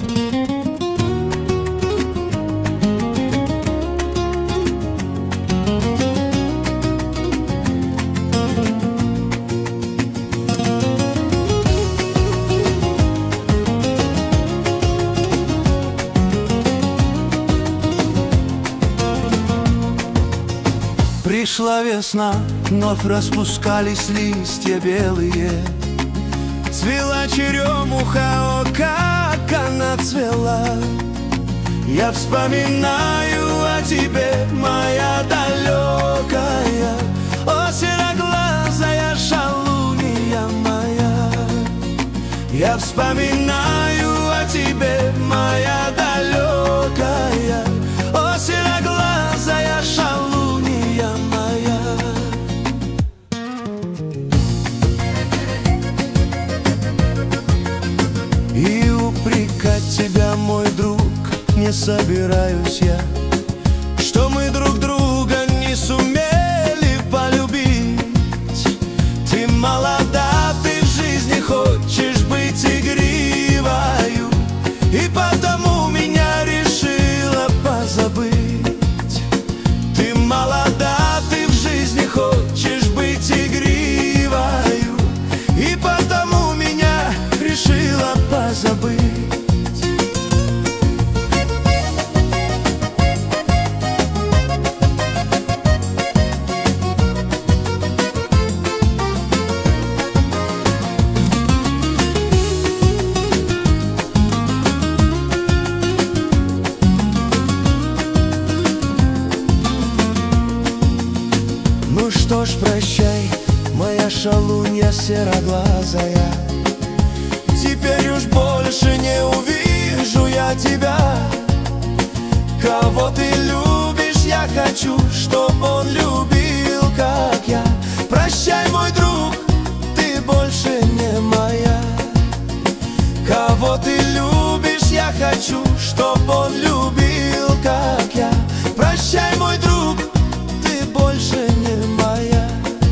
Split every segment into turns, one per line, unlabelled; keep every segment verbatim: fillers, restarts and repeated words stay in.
Пришла весна, вновь распускались листья белые. Цвела черемуха, о, как она цвела. Я вспоминаю о тебе, моя далекая, о, сероглазая шалунья моя. Я вспоминаю о тебе, моя далекая, о, сероглазая шалунья моя. И упрекать тебя, мой друг, не собираюсь я, что мы друг друга не сумели полюбить. Ты молода, ты в жизни хочешь быть игривою, и потому меня решила позабыть. Ты молода, ты в жизни хочешь быть игривою, и потому меня решила позабыть. Ну что ж, прощай, моя шалунья сероглазая. Теперь уж больше не увижу я тебя. Кого ты любишь, я хочу, чтоб он любил, как я. Прощай, мой друг, ты больше не моя. Кого ты любишь, я хочу, чтоб он любил, как я. Прощай, мой друг, ты больше не моя.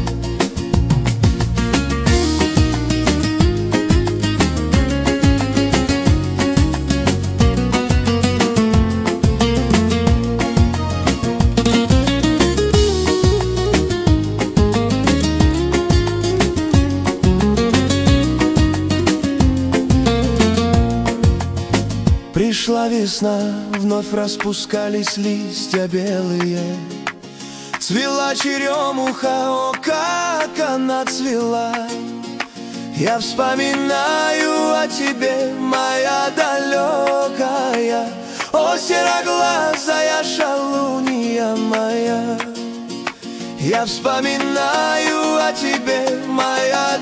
Пришла весна, вновь распускались листья белые. Цвела черемуха, о, как она цвела. Я вспоминаю о тебе, моя далекая, о, сероглазая шалунья моя. Я вспоминаю о тебе, моя